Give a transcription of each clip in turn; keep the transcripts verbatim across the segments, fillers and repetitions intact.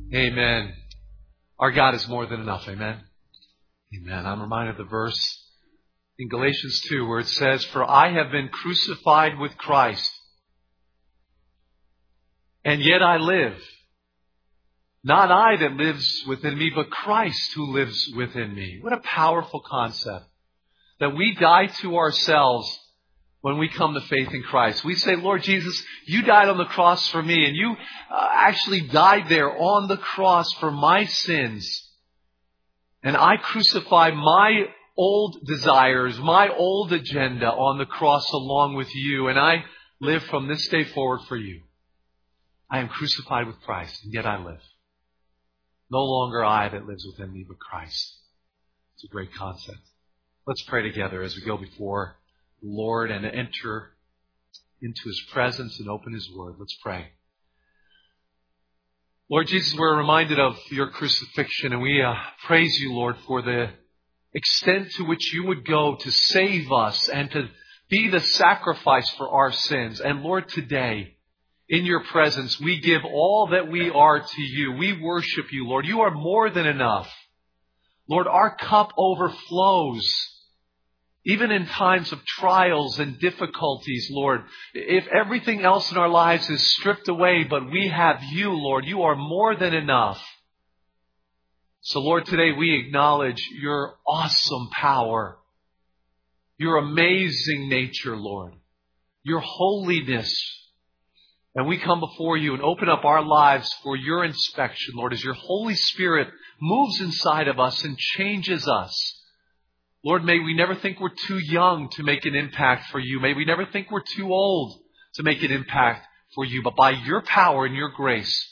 Amen. Our God is more than enough. Amen. Amen. I'm reminded of the verse in Galatians two where it says, "For I have been crucified with Christ, and yet I live. Not I that lives within me, but Christ who lives within me." What a powerful concept. That we die to ourselves when we come to faith in Christ. We say, "Lord Jesus, you died on the cross for me, and you uh, actually died there on the cross for my sins. And I crucify my old desires, my old agenda on the cross along with you, and I live from this day forward for you. I am crucified with Christ, and yet I live. No longer I that lives within me, but Christ." It's a great concept. Let's pray together as we go before the Lord and enter into His presence and open His Word. Let's pray. Lord Jesus, we're reminded of your crucifixion, and we uh, praise you, Lord, for the extent to which you would go to save us and to be the sacrifice for our sins. And Lord, today, in your presence, we give all that we are to you. We worship you, Lord. You are more than enough. Lord, our cup overflows. Even in times of trials and difficulties, Lord, if everything else in our lives is stripped away, but we have you, Lord, you are more than enough. So, Lord, today we acknowledge your awesome power, your amazing nature, Lord, your holiness. And we come before you and open up our lives for your inspection, Lord, as your Holy Spirit moves inside of us and changes us. Lord, may we never think we're too young to make an impact for you. May we never think we're too old to make an impact for you. But by your power and your grace,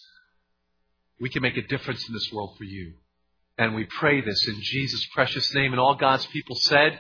we can make a difference in this world for you. And we pray this in Jesus' precious name. And all God's people said,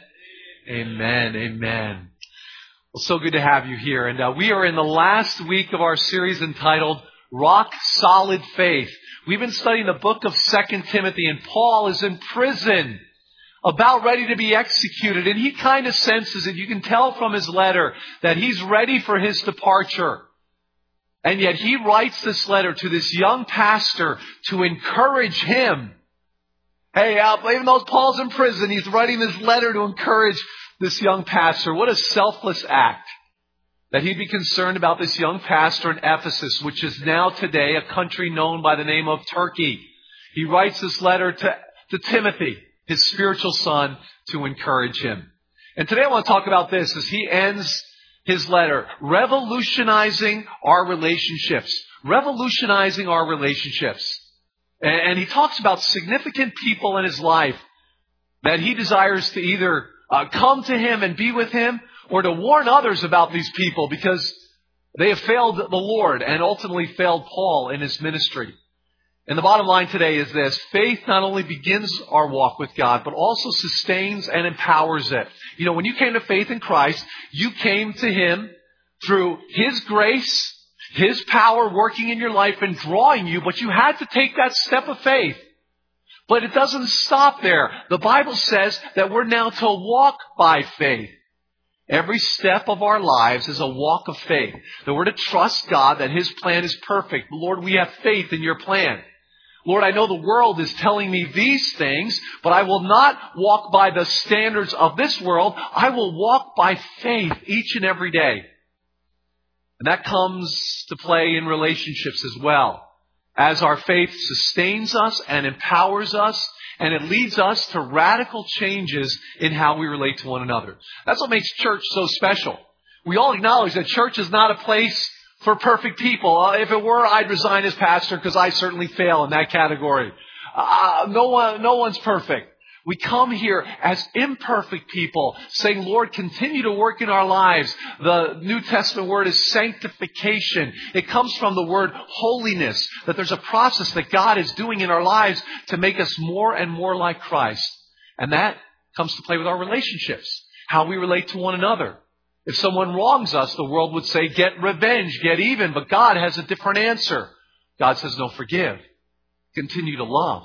amen, amen. Well, so good to have you here. And uh, we are in the last week of our series entitled Rock Solid Faith. We've been studying the book of Second Timothy, and Paul is in prison, about ready to be executed. And he kind of senses it. You can tell from his letter that he's ready for his departure. And yet he writes this letter to this young pastor to encourage him. Hey, uh, even though Paul's in prison, he's writing this letter to encourage this young pastor. What a selfless act that he'd be concerned about this young pastor in Ephesus, which is now today a country known by the name of Turkey. He writes this letter to, to Timothy, his spiritual son, to encourage him. And today I want to talk about this as he ends his letter, revolutionizing our relationships, revolutionizing our relationships. And he talks about significant people in his life that he desires to either uh, come to him and be with him, or to warn others about these people because they have failed the Lord and ultimately failed Paul in his ministry. And the bottom line today is this: faith not only begins our walk with God, but also sustains and empowers it. You know, when you came to faith in Christ, you came to Him through His grace, His power working in your life and drawing you, but you had to take that step of faith. But it doesn't stop there. The Bible says that we're now to walk by faith. Every step of our lives is a walk of faith. That we're to trust God that His plan is perfect. Lord, we have faith in your plan. Lord, I know the world is telling me these things, but I will not walk by the standards of this world. I will walk by faith each and every day. And that comes to play in relationships as well, as our faith sustains us and empowers us, and it leads us to radical changes in how we relate to one another. That's what makes church so special. We all acknowledge that church is not a place for perfect people. Uh, if it were, I'd resign as pastor because I certainly fail in that category. Uh, no one, no one's perfect. We come here as imperfect people saying, Lord, continue to work in our lives. The New Testament word is sanctification. It comes from the word holiness, that there's a process that God is doing in our lives to make us more and more like Christ. And that comes to play with our relationships, how we relate to one another. If someone wrongs us, the world would say, get revenge, get even. But God has a different answer. God says, no, forgive. Continue to love.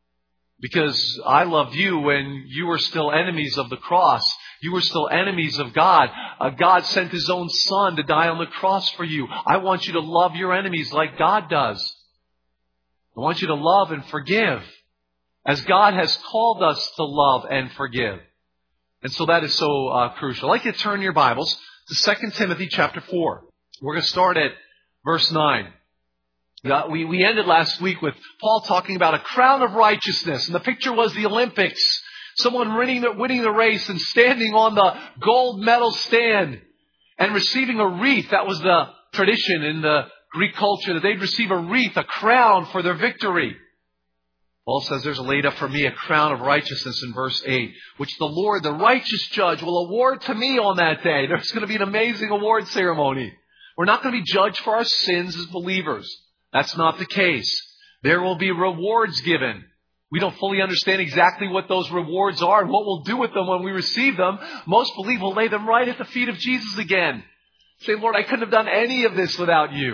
Because I loved you when you were still enemies of the cross. You were still enemies of God. Uh, God sent His own Son to die on the cross for you. I want you to love your enemies like God does. I want you to love and forgive as God has called us to love and forgive. And so that is so uh, crucial. I'd like you to turn your Bibles to Second Timothy chapter four. We're going to start at verse nine. Uh, we, we ended last week with Paul talking about a crown of righteousness. And the picture was the Olympics. Someone winning the, winning the race and standing on the gold medal stand and receiving a wreath. That was the tradition in the Greek culture, that they'd receive a wreath, a crown for their victory. Paul says, there's laid up for me a crown of righteousness in verse eight, which the Lord, the righteous judge, will award to me on that day. There's going to be an amazing award ceremony. We're not going to be judged for our sins as believers. That's not the case. There will be rewards given. We don't fully understand exactly what those rewards are and what we'll do with them when we receive them. Most believe we'll lay them right at the feet of Jesus again. Say, Lord, I couldn't have done any of this without you.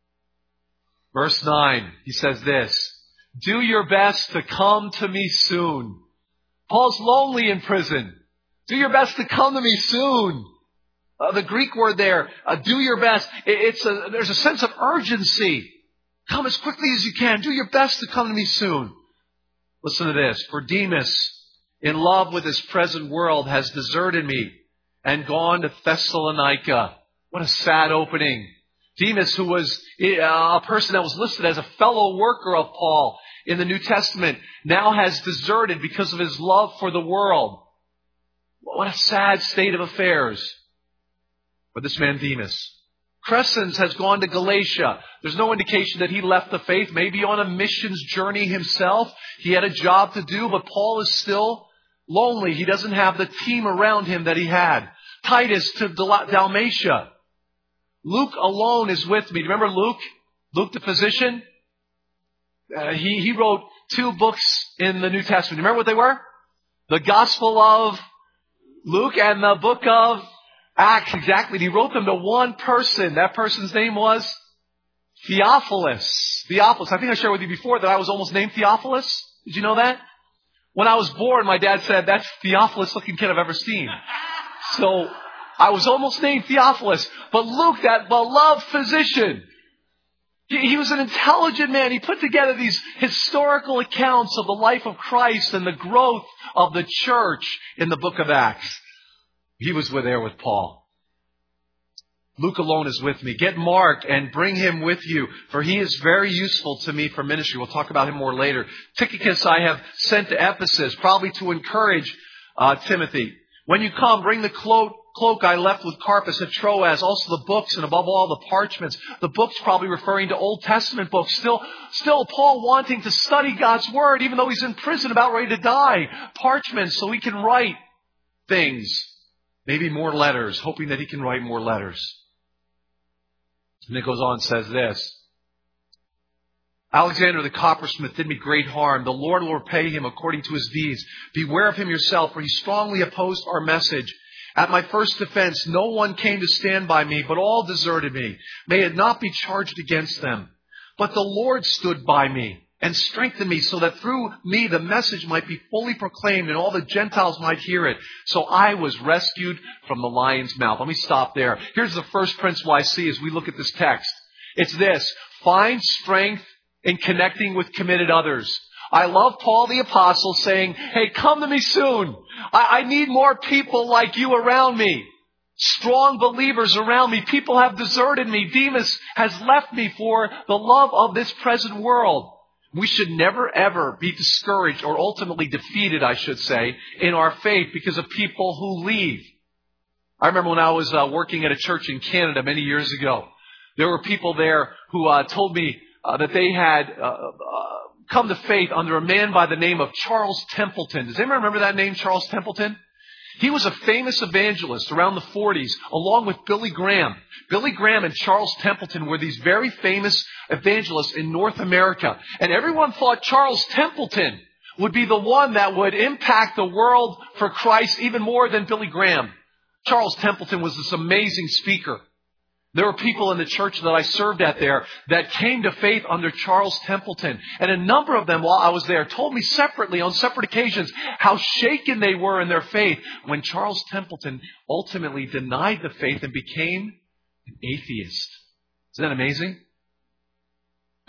Verse nine, he says this, do your best to come to me soon. Paul's lonely in prison. Do your best to come to me soon. Uh, the Greek word there, uh, do your best. It, it's a, there's a sense of urgency. Come as quickly as you can. Do your best to come to me soon. Listen to this. For Demas, in love with this present world, has deserted me and gone to Thessalonica. What a sad opening. Demas, who was a person that was listed as a fellow worker of Paul in the New Testament, now has deserted because of his love for the world. What a sad state of affairs for this man Demas. Crescens has gone to Galatia. There's no indication that he left the faith, maybe on a missions journey himself. He had a job to do, but Paul is still lonely. He doesn't have the team around him that he had. Titus to Dalmatia. Luke alone is with me. Do you remember Luke? Luke the physician? Uh, he, he wrote two books in the New Testament. Do you remember what they were? The Gospel of Luke and the book of Acts. Exactly. He wrote them to one person. That person's name was Theophilus. Theophilus. I think I shared with you before that I was almost named Theophilus. Did you know that? When I was born, my dad said, that's the Theophilus looking kid I've ever seen. So I was almost named Theophilus. But Luke, that beloved physician, he, he was an intelligent man. He put together these historical accounts of the life of Christ and the growth of the church in the book of Acts. He was there with Paul. Luke alone is with me. Get Mark and bring him with you, for he is very useful to me for ministry. We'll talk about him more later. Tychicus I have sent to Ephesus, probably to encourage uh, Timothy. When you come, bring the cloak, cloak I left with Carpus at Troas, also the books, and above all the parchments. The books probably referring to Old Testament books. Still, still Paul wanting to study God's Word, even though he's in prison about ready to die. Parchments, so he can write things. Maybe more letters, hoping that he can write more letters. And it goes on and says this. Alexander the coppersmith did me great harm. The Lord will repay him according to his deeds. Beware of him yourself, for he strongly opposed our message. At my first defense, no one came to stand by me, but all deserted me. May it not be charged against them. But the Lord stood by me and strengthened me so that through me the message might be fully proclaimed and all the Gentiles might hear it. So I was rescued from the lion's mouth. Let me stop there. Here's the first principle I see as we look at this text. It's this. Find strength in connecting with committed others. I love Paul the Apostle saying, hey, come to me soon. I, I need more people like you around me. Strong believers around me. People have deserted me. Demas has left me for the love of this present world. We should never, ever be discouraged or ultimately defeated, I should say, in our faith because of people who leave. I remember when I was uh, working at a church in Canada many years ago. There were people there who uh, told me uh, that they had uh, uh, come to faith under a man by the name of Charles Templeton. Does anyone remember that name, Charles Templeton? He was a famous evangelist around the forties, along with Billy Graham. Billy Graham and Charles Templeton were these very famous evangelists in North America. And everyone thought Charles Templeton would be the one that would impact the world for Christ even more than Billy Graham. Charles Templeton was this amazing speaker. There were people in the church that I served at there that came to faith under Charles Templeton. And a number of them, while I was there, told me separately on separate occasions how shaken they were in their faith when Charles Templeton ultimately denied the faith and became an atheist. Isn't that amazing?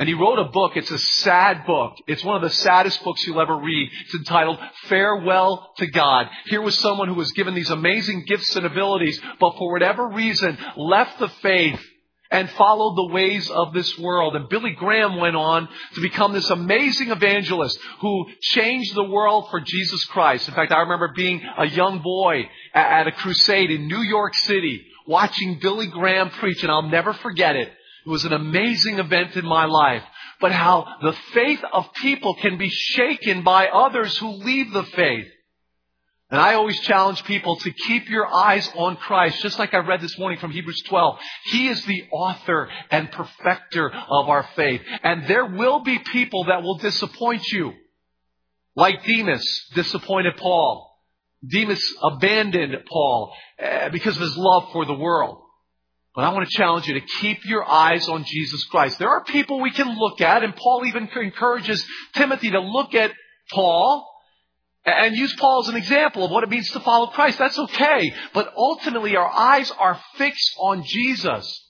And he wrote a book. It's a sad book. It's one of the saddest books you'll ever read. It's entitled Farewell to God. Here was someone who was given these amazing gifts and abilities, but for whatever reason left the faith and followed the ways of this world. And Billy Graham went on to become this amazing evangelist who changed the world for Jesus Christ. In fact, I remember being a young boy at a crusade in New York City, watching Billy Graham preach, and I'll never forget it. It was an amazing event in my life. But how the faith of people can be shaken by others who leave the faith. And I always challenge people to keep your eyes on Christ, just like I read this morning from Hebrews twelve. He is the author and perfecter of our faith. And there will be people that will disappoint you. Like Demas disappointed Paul. Demas abandoned Paul because of his love for the world. But I want to challenge you to keep your eyes on Jesus Christ. There are people we can look at, and Paul even encourages Timothy to look at Paul and use Paul as an example of what it means to follow Christ. That's okay. But ultimately, our eyes are fixed on Jesus.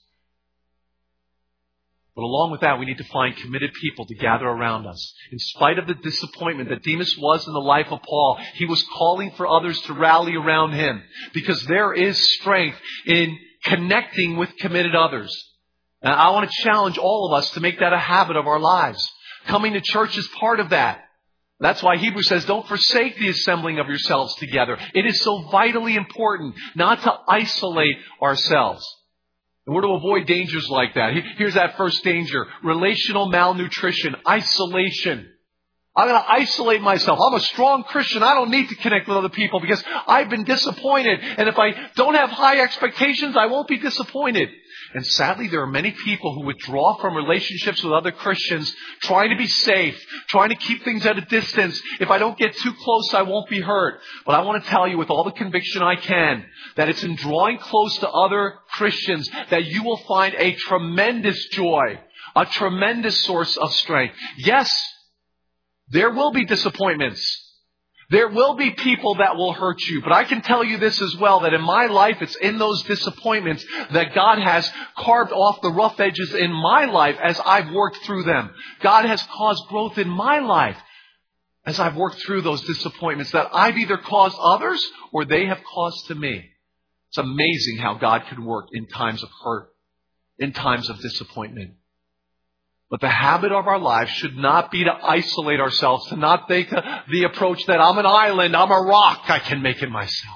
But along with that, we need to find committed people to gather around us. In spite of the disappointment that Demas was in the life of Paul, he was calling for others to rally around him. Because there is strength in connecting with committed others. And I want to challenge all of us to make that a habit of our lives. Coming to church is part of that. That's why Hebrews says, don't forsake the assembling of yourselves together. It is so vitally important not to isolate ourselves. And we're to avoid dangers like that. Here's that first danger. Relational malnutrition. Isolation. I'm going to isolate myself. I'm a strong Christian. I don't need to connect with other people because I've been disappointed. And if I don't have high expectations, I won't be disappointed. And sadly, there are many people who withdraw from relationships with other Christians, trying to be safe, trying to keep things at a distance. If I don't get too close, I won't be hurt. But I want to tell you with all the conviction I can that it's in drawing close to other Christians that you will find a tremendous joy, a tremendous source of strength. Yes, there will be disappointments. There will be people that will hurt you. But I can tell you this as well, that in my life, it's in those disappointments that God has carved off the rough edges in my life as I've worked through them. God has caused growth in my life as I've worked through those disappointments that I've either caused others or they have caused to me. It's amazing how God can work in times of hurt, in times of disappointment. But the habit of our lives should not be to isolate ourselves, to not take the, the approach that I'm an island, I'm a rock, I can make it myself.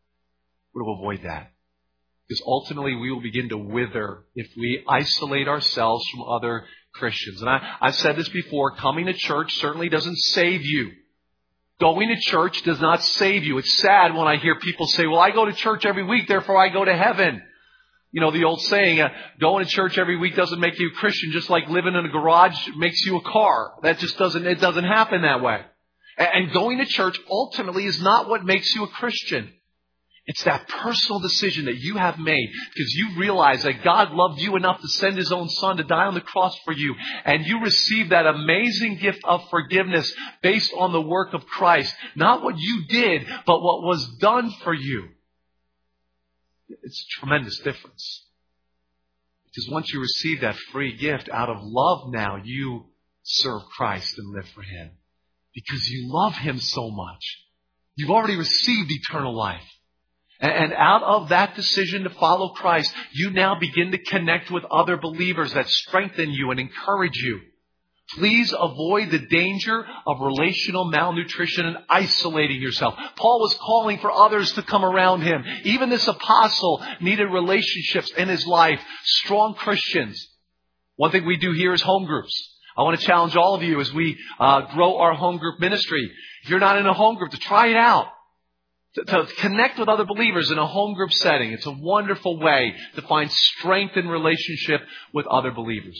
We'll avoid that. Because ultimately we will begin to wither if we isolate ourselves from other Christians. And I, I've said this before, coming to church certainly doesn't save you. Going to church does not save you. It's sad when I hear people say, well, I go to church every week, therefore I go to heaven. You know, the old saying, uh, going to church every week doesn't make you a Christian, just like living in a garage makes you a car. That just doesn't, it doesn't happen that way. And, and going to church ultimately is not what makes you a Christian. It's that personal decision that you have made because you realize that God loved you enough to send His own Son to die on the cross for you. And you receive that amazing gift of forgiveness based on the work of Christ. Not what you did, but what was done for you. It's a tremendous difference. Because once you receive that free gift out of love now, you serve Christ and live for Him. Because you love Him so much. You've already received eternal life. And out of that decision to follow Christ, you now begin to connect with other believers that strengthen you and encourage you. Please avoid the danger of relational malnutrition and isolating yourself. Paul was calling for others to come around him. Even this apostle needed relationships in his life, strong Christians. One thing we do here is home groups. I want to challenge all of you as we uh, grow our home group ministry. If you're not in a home group, to try it out. To, to connect with other believers in a home group setting. It's a wonderful way to find strength in relationship with other believers.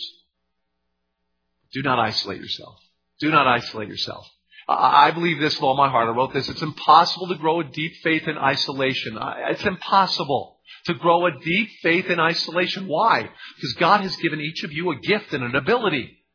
Do not isolate yourself. Do not isolate yourself. I believe this with all my heart. I wrote this. It's impossible to grow a deep faith in isolation. It's impossible to grow a deep faith in isolation. Why? Because God has given each of you a gift and an ability.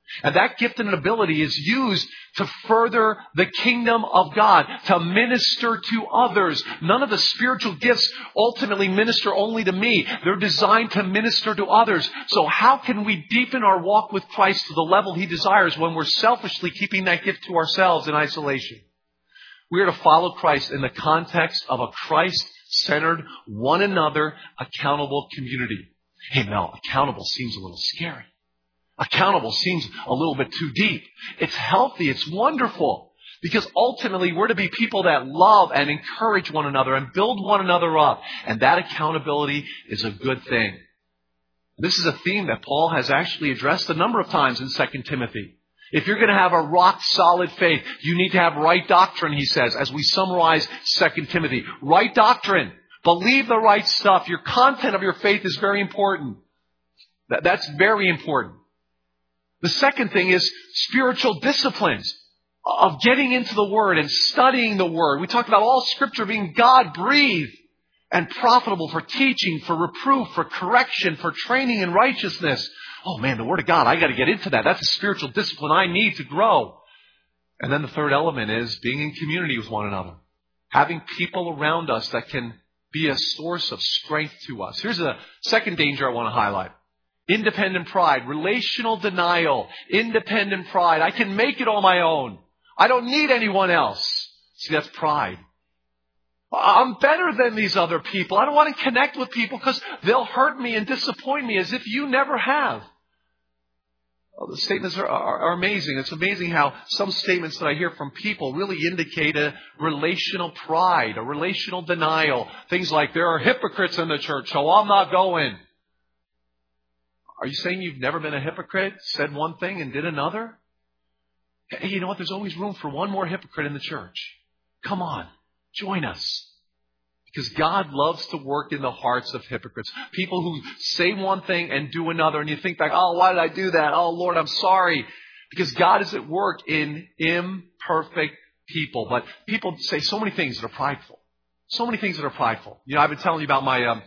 And that gift and ability is used to further the kingdom of God, to minister to others. None of the spiritual gifts ultimately minister only to me. They're designed to minister to others. So how can we deepen our walk with Christ to the level He desires when we're selfishly keeping that gift to ourselves in isolation? We are to follow Christ in the context of a Christ-centered, one another accountable community. Hey, Mel, accountable seems a little scary. Accountable seems a little bit too deep. It's healthy. It's wonderful. Because ultimately we're to be people that love and encourage one another and build one another up. And that accountability is a good thing. This is a theme that Paul has actually addressed a number of times in Second Timothy. If you're going to have a rock-solid faith, you need to have right doctrine, he says, as we summarize Second Timothy. Right doctrine. Believe the right stuff. Your content of your faith is very important. That's very important. The second thing is spiritual disciplines of getting into the Word and studying the Word. We talked about all Scripture being God-breathed and profitable for teaching, for reproof, for correction, for training in righteousness. Oh man, the Word of God, I got to get into that. That's a spiritual discipline I need to grow. And then the third element is being in community with one another. Having people around us that can be a source of strength to us. Here's a second danger I want to highlight. Independent pride, relational denial, independent pride. I can make it on my own. I don't need anyone else. See, that's pride. I'm better than these other people. I don't want to connect with people because they'll hurt me and disappoint me as if you never have. Well, the statements are, are, are amazing. It's amazing how some statements that I hear from people really indicate a relational pride, a relational denial. Things like, there are hypocrites in the church, so I'm not going. Are you saying you've never been a hypocrite, said one thing and did another? Hey, you know what? There's always room for one more hypocrite in the church. Come on, join us. Because God loves to work in the hearts of hypocrites. People who say one thing and do another. And you think back, oh, why did I do that? Oh, Lord, I'm sorry. Because God is at work in imperfect people. But people say so many things that are prideful. So many things that are prideful. You know, I've been telling you about my... Um,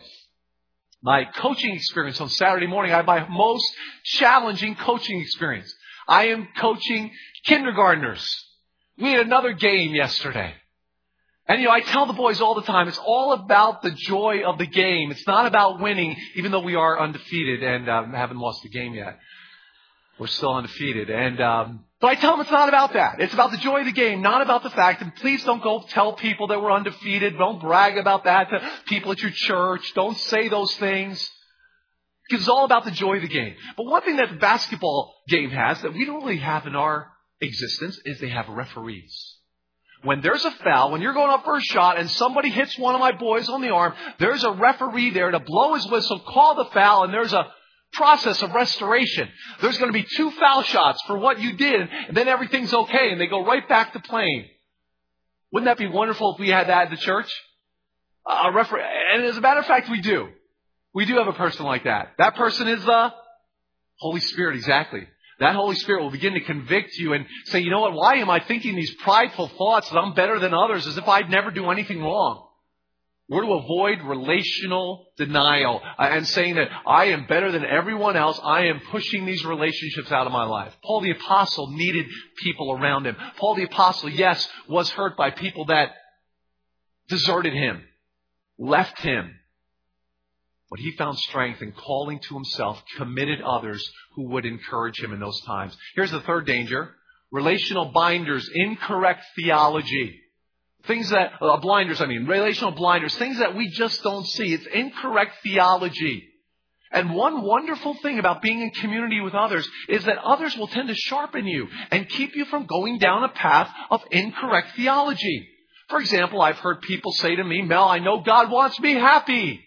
My coaching experience on Saturday morning. I had my most challenging coaching experience. I am coaching kindergartners. We had another game yesterday. And, you know, I tell the boys all the time, it's all about the joy of the game. It's not about winning, even though we are undefeated and um, haven't lost a game yet. We're still undefeated. And um, but I tell them it's not about that. It's about the joy of the game, not about the fact. And please don't go tell people that we're undefeated. Don't brag about that to people at your church. Don't say those things. Because it's all about the joy of the game. But one thing that the basketball game has that we don't really have in our existence is they have referees. When there's a foul, when you're going up for a shot and somebody hits one of my boys on the arm, there's a referee there to blow his whistle, call the foul, and there's a process of restoration. There's going to be two foul shots for what you did, and then everything's okay, and they go right back to playing. Wouldn't that be wonderful if we had that at the church? A referee, and as a matter of fact, we do. We do have a person like that. That person is the Holy Spirit, exactly. That Holy Spirit will begin to convict you and say, you know what, why am I thinking these prideful thoughts that I'm better than others as if I'd never do anything wrong? We're to avoid relational denial and saying that I am better than everyone else. I am pushing these relationships out of my life. Paul the Apostle needed people around him. Paul the Apostle, yes, was hurt by people that deserted him, left him. But he found strength in calling to himself committed others who would encourage him in those times. Here's the third danger. Relational binders, incorrect theology. Things that, uh, blinders, I mean, relational blinders, things that we just don't see. It's incorrect theology. And one wonderful thing about being in community with others is that others will tend to sharpen you and keep you from going down a path of incorrect theology. For example, I've heard people say to me, Mel, I know God wants me happy.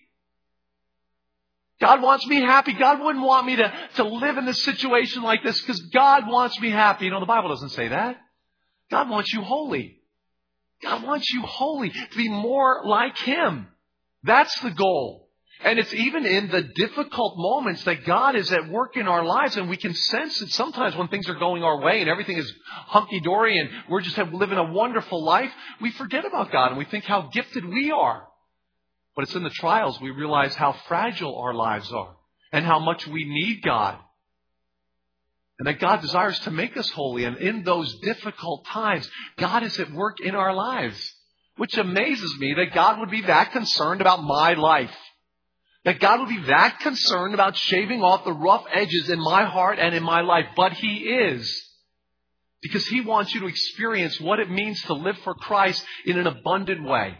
God wants me happy. God wouldn't want me to, to live in this situation like this because God wants me happy. You know, the Bible doesn't say that. God wants you holy. God wants you holy, to be more like Him. That's the goal. And it's even in the difficult moments that God is at work in our lives, and we can sense it sometimes when things are going our way and everything is hunky-dory and we're just living a wonderful life. We forget about God and we think how gifted we are. But it's in the trials we realize how fragile our lives are and how much we need God. And that God desires to make us holy. And in those difficult times, God is at work in our lives. Which amazes me that God would be that concerned about my life. That God would be that concerned about shaving off the rough edges in my heart and in my life. But He is. Because He wants you to experience what it means to live for Christ in an abundant way.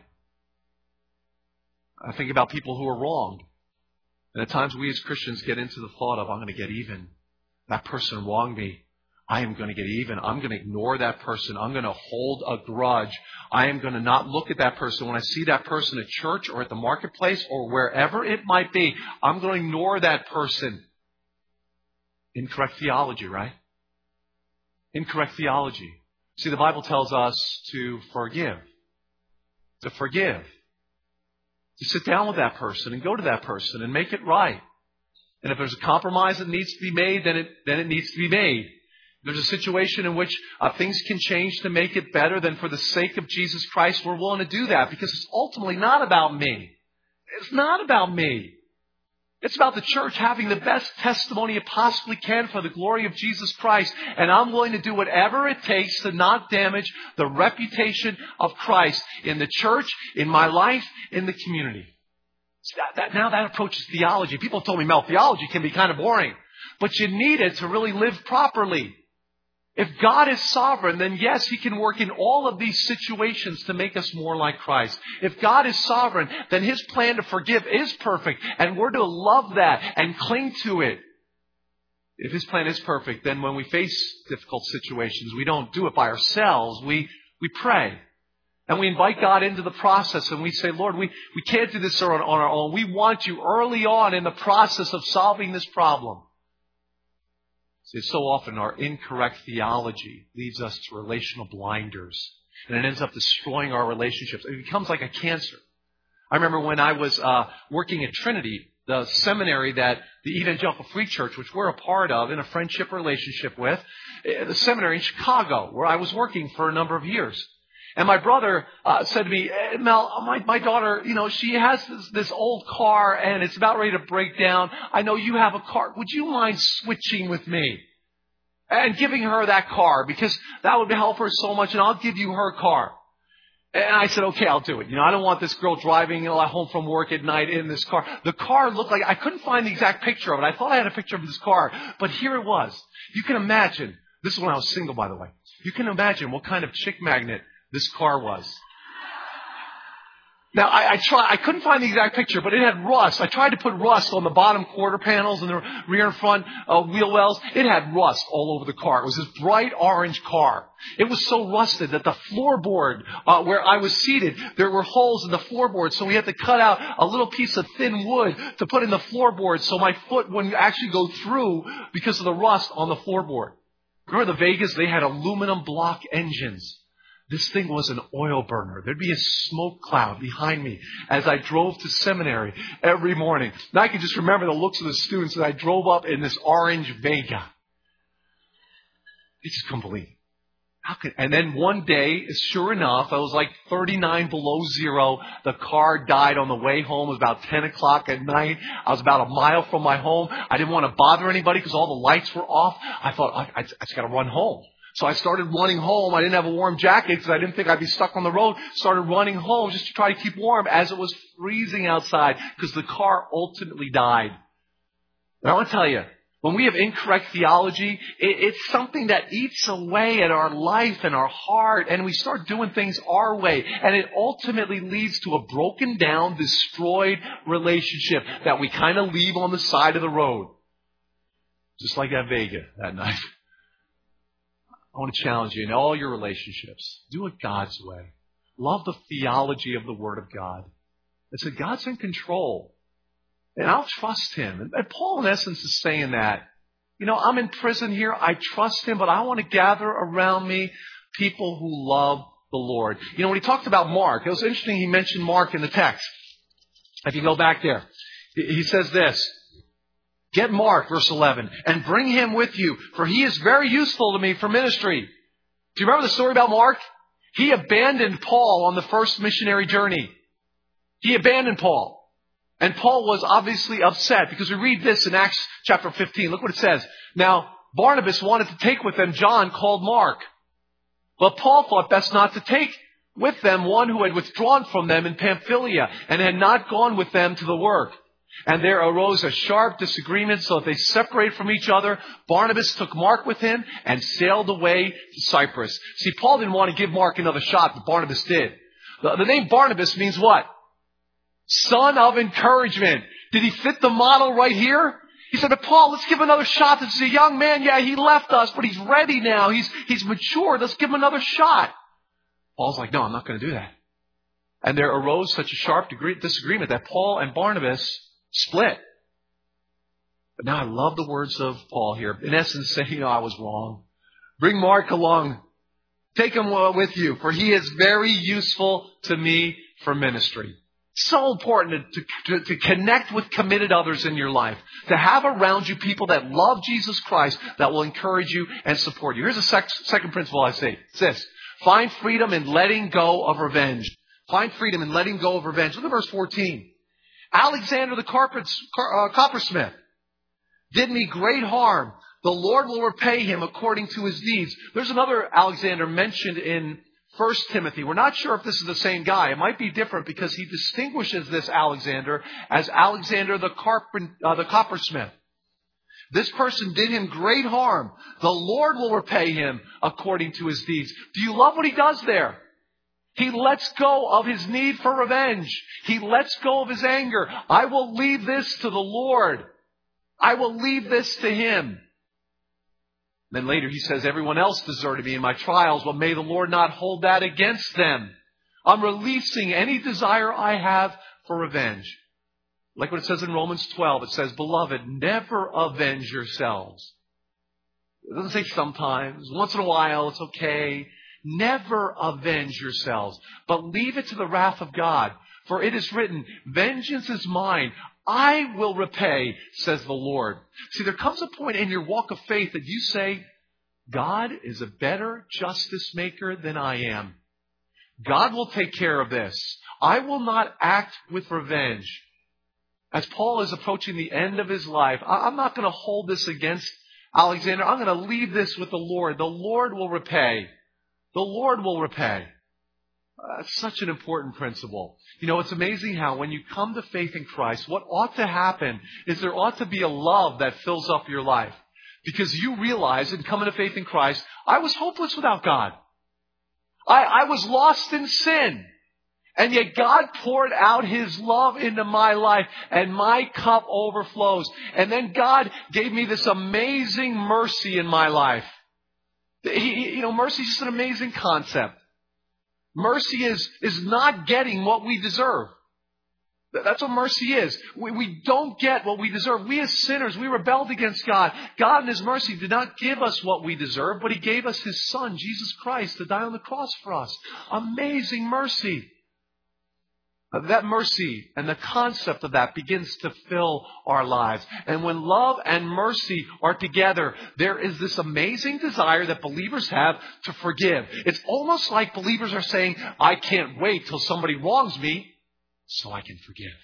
I think about people who are wronged. And at times we as Christians get into the thought of, I'm going to get even. That person wronged me. I am going to get even. I'm going to ignore that person. I'm going to hold a grudge. I am going to not look at that person. When I see that person at church or at the marketplace or wherever it might be, I'm going to ignore that person. Incorrect theology, right? Incorrect theology. See, the Bible tells us to forgive. To forgive. To sit down with that person and go to that person and make it right. And if there's a compromise that needs to be made, then it, then it needs to be made. If there's a situation in which uh, things can change to make it better, then for the sake of Jesus Christ, we're willing to do that because it's ultimately not about me. It's not about me. It's about the church having the best testimony it possibly can for the glory of Jesus Christ. And I'm willing to do whatever it takes to not damage the reputation of Christ in the church, in my life, in the community. That, that, now that approaches theology. People have told me, Mel, theology can be kind of boring. But you need it to really live properly. If God is sovereign, then yes, He can work in all of these situations to make us more like Christ. If God is sovereign, then His plan to forgive is perfect. And we're to love that and cling to it. If His plan is perfect, then when we face difficult situations, we don't do it by ourselves. We, we pray. And we invite God into the process and we say, Lord, we, we can't do this on, on our own. We want you early on in the process of solving this problem. See, so often our incorrect theology leads us to relational blinders. And it ends up destroying our relationships. It becomes like a cancer. I remember when I was uh, working at Trinity, the seminary that the Evangelical Free Church, which we're a part of in a friendship relationship with, the seminary in Chicago, where I was working for a number of years. And my brother uh, said to me, hey, Mel, my, my daughter, you know, she has this, this old car and it's about ready to break down. I know you have a car. Would you mind switching with me and giving her that car? Because that would help her so much and I'll give you her car. And I said, okay, I'll do it. You know, I don't want this girl driving home from work at night in this car. The car looked like, I couldn't find the exact picture of it. I thought I had a picture of this car, but here it was. You can imagine, this is when I was single, by the way. You can imagine what kind of chick magnet this car was. Now, I, I try, I couldn't find the exact picture, but it had rust. I tried to put rust on the bottom quarter panels and the rear and front uh, wheel wells. It had rust all over the car. It was this bright orange car. It was so rusted that the floorboard uh, where I was seated, there were holes in the floorboard. So we had to cut out a little piece of thin wood to put in the floorboard so my foot wouldn't actually go through because of the rust on the floorboard. Remember the Vegas? They had aluminum block engines. This thing was an oil burner. There'd be a smoke cloud behind me as I drove to seminary every morning. And I can just remember the looks of the students as I drove up in this orange Vega. They just couldn't believe it. How could, and then one day, sure enough, I was like thirty-nine below zero. The car died on the way home. It was about ten o'clock at night. I was about a mile from my home. I didn't want to bother anybody because all the lights were off. I thought, I, I just got to run home. So I started running home. I didn't have a warm jacket because I didn't think I'd be stuck on the road. Started running home just to try to keep warm as it was freezing outside because the car ultimately died. And I want to tell you, when we have incorrect theology, it, it's something that eats away at our life and our heart, and we start doing things our way. And it ultimately leads to a broken down, destroyed relationship that we kind of leave on the side of the road. Just like that Vega that night. I want to challenge you in all your relationships. Do it God's way. Love the theology of the Word of God. And say, God's in control. And I'll trust Him. And Paul, in essence, is saying that. You know, I'm in prison here. I trust Him, but I want to gather around me people who love the Lord. You know, when he talked about Mark, it was interesting he mentioned Mark in the text. If you go back there, he says this. Get Mark, verse eleven, and bring him with you, for he is very useful to me for ministry. Do you remember the story about Mark? He abandoned Paul on the first missionary journey. He abandoned Paul. And Paul was obviously upset because we read this in Acts chapter fifteen. Look what it says. Now, Barnabas wanted to take with them John, called Mark. But Paul thought best not to take with them one who had withdrawn from them in Pamphylia and had not gone with them to the work. And there arose a sharp disagreement, so that they separated from each other. Barnabas took Mark with him and sailed away to Cyprus. See, Paul didn't want to give Mark another shot, but Barnabas did. The, the name Barnabas means what? Son of encouragement. Did he fit the model right here? He said, but Paul, let's give another shot. This is a young man. Yeah, he left us, but he's ready now. He's, he's matured. Let's give him another shot. Paul's like, no, I'm not going to do that. And there arose such a sharp degree, disagreement that Paul and Barnabas split. But now I love the words of Paul here. In essence, saying, you know, I was wrong. Bring Mark along. Take him with you, for he is very useful to me for ministry. So important to, to, to connect with committed others in your life. To have around you people that love Jesus Christ, that will encourage you and support you. Here's a sec- second principle I say. It's this. Find freedom in letting go of revenge. Find freedom in letting go of revenge. Look at verse fourteen. Alexander the carpets, uh, coppersmith did me great harm. The Lord will repay him according to his deeds. There's another Alexander mentioned in First Timothy. We're not sure if this is the same guy. It might be different because he distinguishes this Alexander as Alexander the, carpent, uh, the coppersmith. This person did him great harm. The Lord will repay him according to his deeds. Do you love what he does there? He lets go of his need for revenge. He lets go of his anger. I will leave this to the Lord. I will leave this to him. Then later he says, everyone else deserted me in my trials, but may the Lord not hold that against them. I'm releasing any desire I have for revenge. Like what it says in Romans twelve, it says, beloved, never avenge yourselves. It doesn't say sometimes. Once in a while, it's okay. Never avenge yourselves, but leave it to the wrath of God. For it is written, vengeance is mine. I will repay, says the Lord. See, there comes a point in your walk of faith that you say, God is a better justice maker than I am. God will take care of this. I will not act with revenge. As Paul is approaching the end of his life, I'm not going to hold this against Alexander. I'm going to leave this with the Lord. The Lord will repay. The Lord will repay. That's such an important principle. You know, it's amazing how when you come to faith in Christ, what ought to happen is there ought to be a love that fills up your life. Because you realize in coming to faith in Christ, I was hopeless without God. I, I was lost in sin. And yet God poured out His love into my life and my cup overflows. And then God gave me this amazing mercy in my life. He, you know, mercy is just an amazing concept. Mercy is, is not getting what we deserve. That's what mercy is. We, we don't get what we deserve. We as sinners, we rebelled against God. God in His mercy did not give us what we deserve, but He gave us His Son, Jesus Christ, to die on the cross for us. Amazing mercy. That mercy and the concept of that begins to fill our lives. And when love and mercy are together, there is this amazing desire that believers have to forgive. It's almost like believers are saying, I can't wait till somebody wrongs me so I can forgive.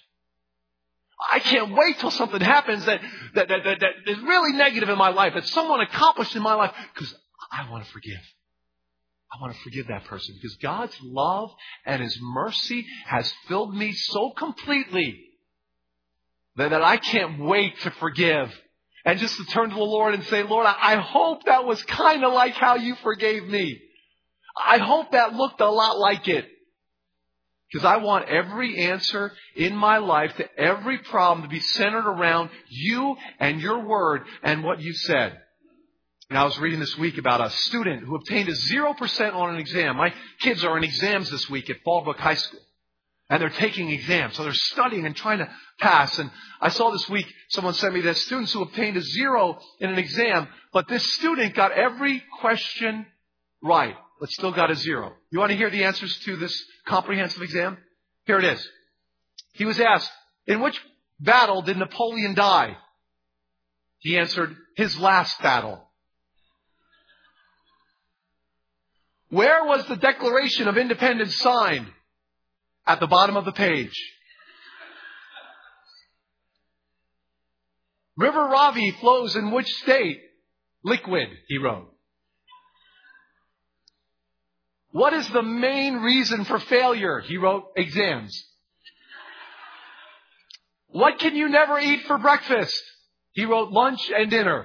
I can't wait till something happens that, that, that, that, that is really negative in my life, that someone accomplished in my life, because I want to forgive. I want to forgive that person because God's love and His mercy has filled me so completely that, that I can't wait to forgive. And just to turn to the Lord and say, Lord, I hope that was kind of like how you forgave me. I hope that looked a lot like it. Because I want every answer in my life to every problem to be centered around you and your word and what you said. And I was reading this week about a student who obtained a zero percent on an exam. My kids are in exams this week at Fallbrook High School. And they're taking exams. So they're studying and trying to pass. And I saw this week, someone sent me that students who obtained a zero in an exam, but this student got every question right, but still got a zero. You want to hear the answers to this comprehensive exam? Here it is. He was asked, in which battle did Napoleon die? He answered, his last battle. Where was the Declaration of Independence signed? At the bottom of the page. River Ravi flows in which state? Liquid, he wrote. What is the main reason for failure? He wrote, exams. What can you never eat for breakfast? He wrote, lunch and dinner.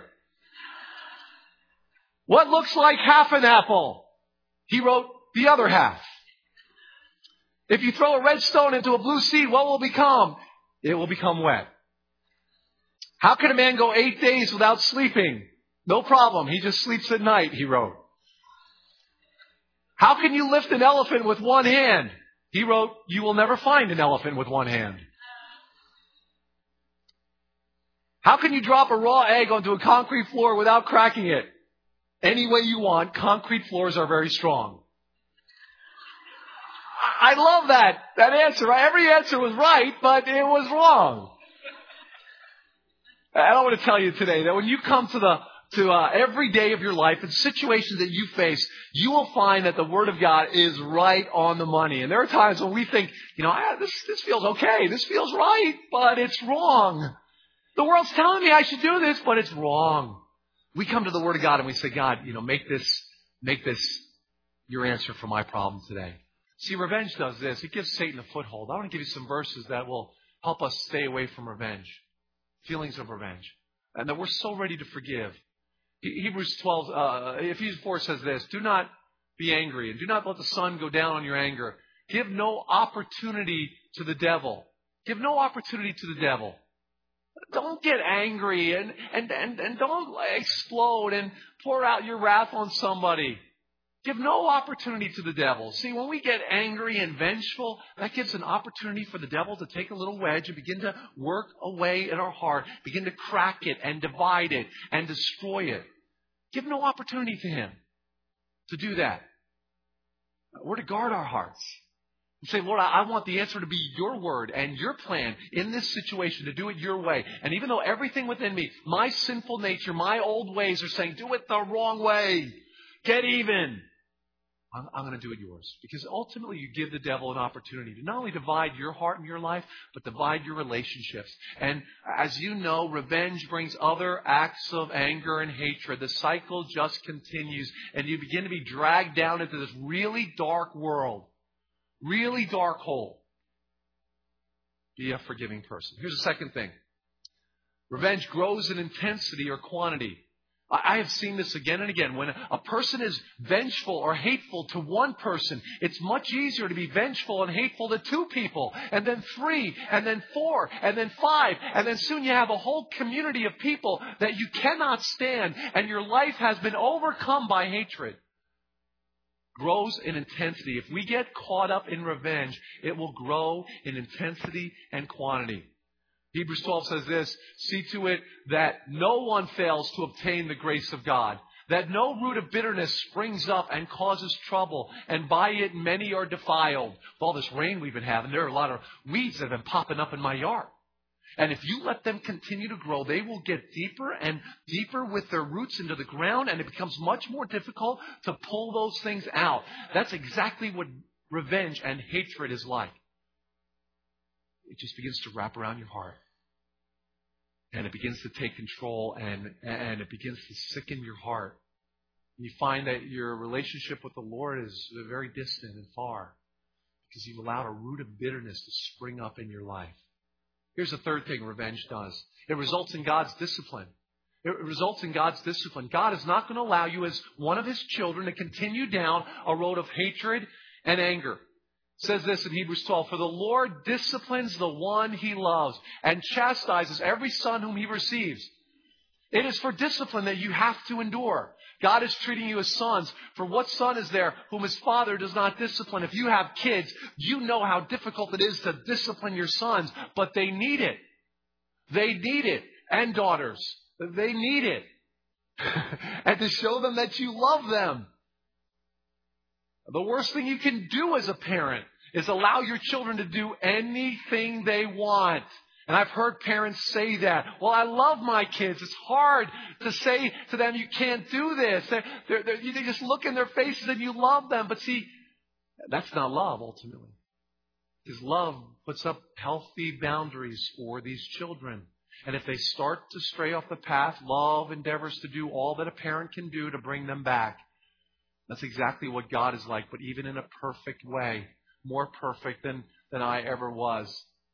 What looks like half an apple? He wrote, the other half. If you throw a red stone into a blue sea, what will it become? It will become wet. How can a man go eight days without sleeping? No problem. He just sleeps at night, he wrote. How can you lift an elephant with one hand? He wrote, you will never find an elephant with one hand. How can you drop a raw egg onto a concrete floor without cracking it? Any way you want. Concrete floors are very strong. I love that, that answer. Every answer was right, but it was wrong. I don't want to tell you today that when you come to the to uh, every day of your life and situations that you face, you will find that the Word of God is right on the money. And there are times when we think, you know, ah, this this feels okay, this feels right, but it's wrong. The world's telling me I should do this, but it's wrong. We come to the Word of God and we say, God, you know, make this make this your answer for my problem today. See, revenge does this. It gives Satan a foothold. I want to give you some verses that will help us stay away from revenge. Feelings of revenge. And that we're so ready to forgive. Hebrews twelve, uh, Ephesians four says this, do not be angry and do not let the sun go down on your anger. Give no opportunity to the devil. Give no opportunity to the devil. Don't get angry and, and, and, and don't explode and pour out your wrath on somebody. Give no opportunity to the devil. See, when we get angry and vengeful, that gives an opportunity for the devil to take a little wedge and begin to work away in our heart, begin to crack it and divide it and destroy it. Give no opportunity to him to do that. We're to guard our hearts. And say, Lord, I want the answer to be your word and your plan in this situation, to do it your way. And even though everything within me, my sinful nature, my old ways are saying, do it the wrong way. Get even. I'm, I'm going to do it yours. Because ultimately you give the devil an opportunity to not only divide your heart and your life, but divide your relationships. And as you know, revenge brings other acts of anger and hatred. The cycle just continues. And you begin to be dragged down into this really dark world. Really dark hole. Be a forgiving person. Here's the second thing. Revenge grows in intensity or quantity. I have seen this again and again. When a person is vengeful or hateful to one person, it's much easier to be vengeful and hateful to two people, and then three, and then four, and then five, and then soon you have a whole community of people that you cannot stand, and your life has been overcome by hatred. Grows in intensity. If we get caught up in revenge, it will grow in intensity and quantity. Hebrews twelve says this, see to it that no one fails to obtain the grace of God, that no root of bitterness springs up and causes trouble, and by it many are defiled. With all this rain we've been having, there are a lot of weeds that have been popping up in my yard. And if you let them continue to grow, they will get deeper and deeper with their roots into the ground, and it becomes much more difficult to pull those things out. That's exactly what revenge and hatred is like. It just begins to wrap around your heart. And it begins to take control, and, and it begins to sicken your heart. You find that your relationship with the Lord is very distant and far because you've allowed a root of bitterness to spring up in your life. Here's the third thing revenge does. It results in God's discipline. It results in God's discipline. God is not going to allow you as one of His children to continue down a road of hatred and anger. It says this in Hebrews twelve, for the Lord disciplines the one He loves and chastises every son whom He receives. It is for discipline that you have to endure. God is treating you as sons. For what son is there whom his father does not discipline? If you have kids, you know how difficult it is to discipline your sons, but they need it. They need it. And daughters, they need it. And to show them that you love them. The worst thing you can do as a parent is allow your children to do anything they want. And I've heard parents say that. Well, I love my kids. It's hard to say to them, you can't do this. They're, they're, they're, you just look in their faces and you love them. But see, that's not love ultimately. Because love puts up healthy boundaries for these children. And if they start to stray off the path, love endeavors to do all that a parent can do to bring them back. That's exactly what God is like, but even in a perfect way, more perfect than, than I ever was.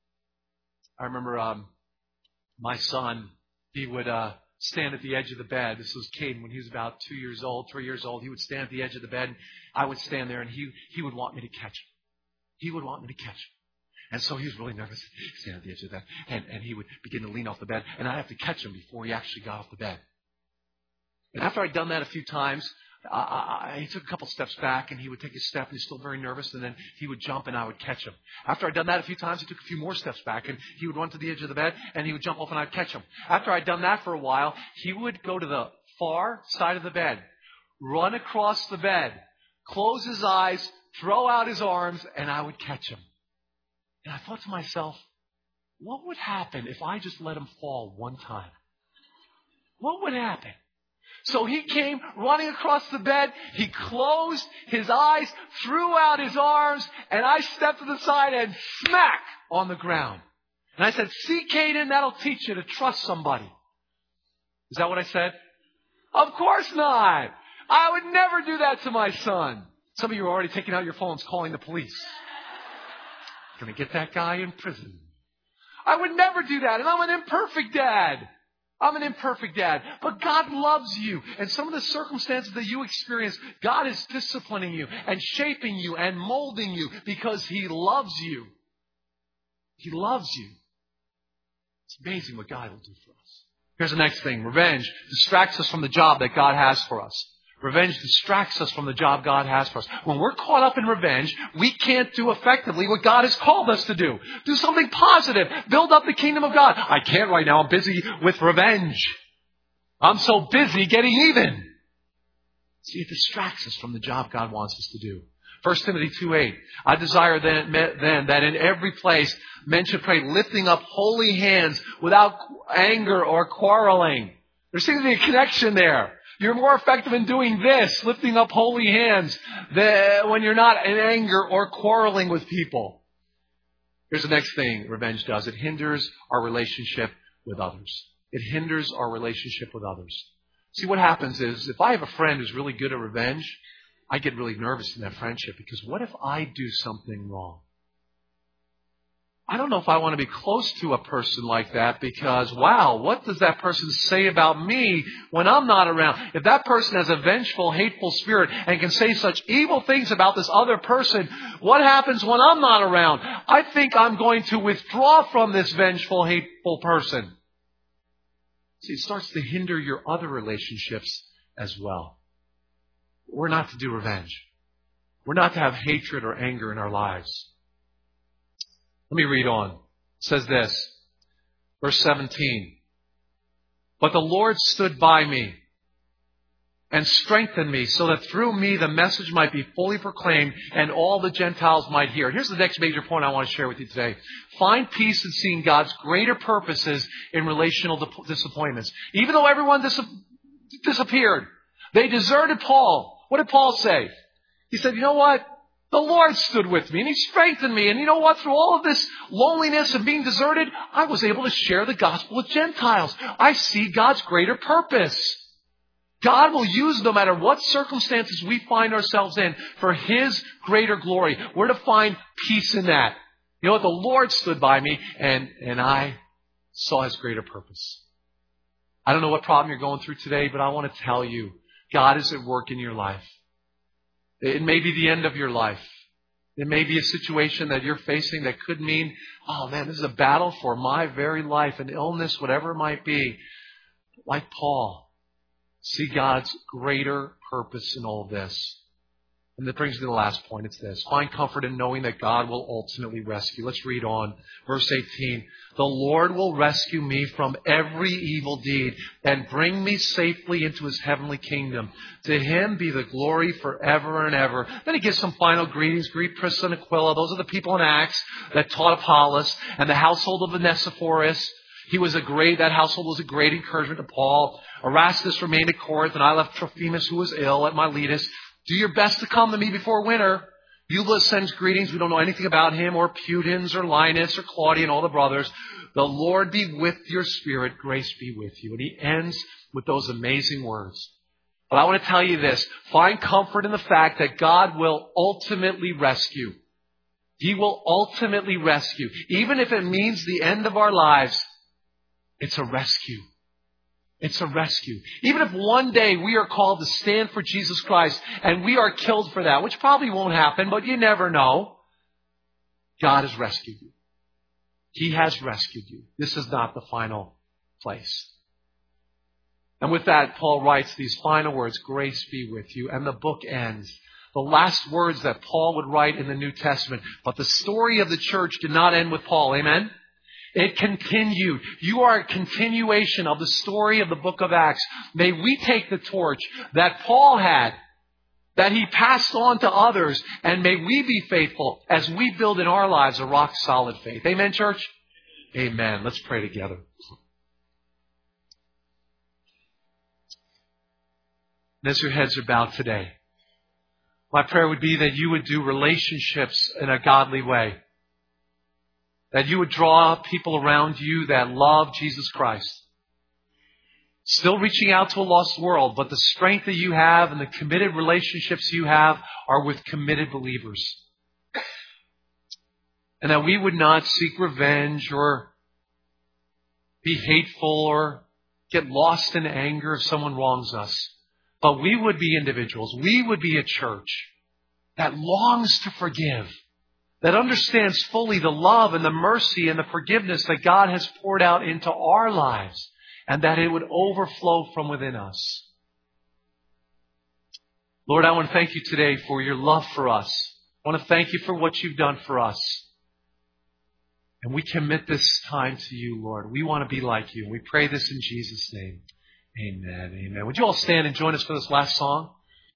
I remember um, my son, he would uh, stand at the edge of the bed. This was Caden when he was about two years old, three years old. He would stand at the edge of the bed, and I would stand there, and he, he would want me to catch him. He would want me to catch him. And so he was really nervous, stand at the edge of the bed, and, and he would begin to lean off the bed, and I'd have to catch him before he actually got off the bed. And after I'd done that a few times, I, I, he took a couple steps back, and he would take a step, and he's still very nervous, and then he would jump, and I would catch him. After I'd done that a few times, he took a few more steps back, and he would run to the edge of the bed, and he would jump off, and I'd catch him. After I'd done that for a while, he would go to the far side of the bed, run across the bed, close his eyes, throw out his arms, and I would catch him. And I thought to myself, what would happen if I just let him fall one time? What would happen? So he came running across the bed. He closed his eyes, threw out his arms, and I stepped to the side and smack on the ground. And I said, see, Caden, that'll teach you to trust somebody. Is that what I said? Of course not. I would never do that to my son. Some of you are already taking out your phones, calling the police. Going to get that guy in prison. I would never do that. And I'm an imperfect dad. I'm an imperfect dad. But God loves you. And some of the circumstances that you experience, God is disciplining you and shaping you and molding you because He loves you. He loves you. It's amazing what God will do for us. Here's the next thing. Revenge distracts us from the job that God has for us. Revenge distracts us from the job God has for us. When we're caught up in revenge, we can't do effectively what God has called us to do. Do something positive. Build up the kingdom of God. I can't right now. I'm busy with revenge. I'm so busy getting even. See, it distracts us from the job God wants us to do. First Timothy two eight. I desire then, then that in every place men should pray, lifting up holy hands without anger or quarreling. There seems to be a connection there. You're more effective in doing this, lifting up holy hands, than when you're not in anger or quarreling with people. Here's the next thing revenge does. It hinders our relationship with others. It hinders our relationship with others. See, what happens is, if I have a friend who's really good at revenge, I get really nervous in that friendship because what if I do something wrong? I don't know if I want to be close to a person like that because, wow, what does that person say about me when I'm not around? If that person has a vengeful, hateful spirit and can say such evil things about this other person, what happens when I'm not around? I think I'm going to withdraw from this vengeful, hateful person. See, it starts to hinder your other relationships as well. We're not to do revenge. We're not to have hatred or anger in our lives. Let me read on. It says this, verse seventeen. But the Lord stood by me and strengthened me so that through me the message might be fully proclaimed and all the Gentiles might hear. Here's the next major point I want to share with you today. Find peace in seeing God's greater purposes in relational disappointments. Even though everyone dis- disappeared, they deserted Paul. What did Paul say? He said, you know what? The Lord stood with me and He strengthened me. And you know what? Through all of this loneliness and being deserted, I was able to share the gospel with Gentiles. I see God's greater purpose. God will use no matter what circumstances we find ourselves in for His greater glory. We're to find peace in that. You know what? The Lord stood by me and, and I saw His greater purpose. I don't know what problem you're going through today, but I want to tell you, God is at work in your life. It may be the end of your life. It may be a situation that you're facing that could mean, oh man, this is a battle for my very life, an illness, whatever it might be. Like Paul, see God's greater purpose in all this. And that brings me to the last point. It's this. Find comfort in knowing that God will ultimately rescue. Let's read on. Verse eighteen. The Lord will rescue me from every evil deed and bring me safely into His heavenly kingdom. To Him be the glory forever and ever. Then he gives some final greetings. Greet Priscilla and Aquila. Those are the people in Acts that taught Apollos and the household of Onesiphorus. He was a great, that household was a great encouragement to Paul. Erastus remained at Corinth and I left Trophimus who was ill at Miletus. Do your best to come to me before winter. Eubulus sends greetings. We don't know anything about him, or Pudens, or Linus, or Claudia, and all the brothers. The Lord be with your spirit. Grace be with you. And he ends with those amazing words. But I want to tell you this. Find comfort in the fact that God will ultimately rescue. He will ultimately rescue. Even if it means the end of our lives, it's a rescue. It's a rescue. Even if one day we are called to stand for Jesus Christ and we are killed for that, which probably won't happen, but you never know. God has rescued you. He has rescued you. This is not the final place. And with that, Paul writes these final words, grace be with you. And the book ends. The last words that Paul would write in the New Testament. But the story of the church did not end with Paul. Amen? It continued. You are a continuation of the story of the book of Acts. May we take the torch that Paul had, that he passed on to others, and may we be faithful as we build in our lives a rock-solid faith. Amen, church? Amen. Let's pray together. And as your heads are bowed today, my prayer would be that you would do relationships in a godly way. That you would draw people around you that love Jesus Christ. Still reaching out to a lost world, but the strength that you have and the committed relationships you have are with committed believers. And that we would not seek revenge or be hateful or get lost in anger if someone wrongs us. But we would be individuals. We would be a church that longs to forgive. That understands fully the love and the mercy and the forgiveness that God has poured out into our lives. And that it would overflow from within us. Lord, I want to thank you today for your love for us. I want to thank you for what you've done for us. And we commit this time to you, Lord. We want to be like you. We pray this in Jesus' name. Amen. Amen. Would you all stand and join us for this last song?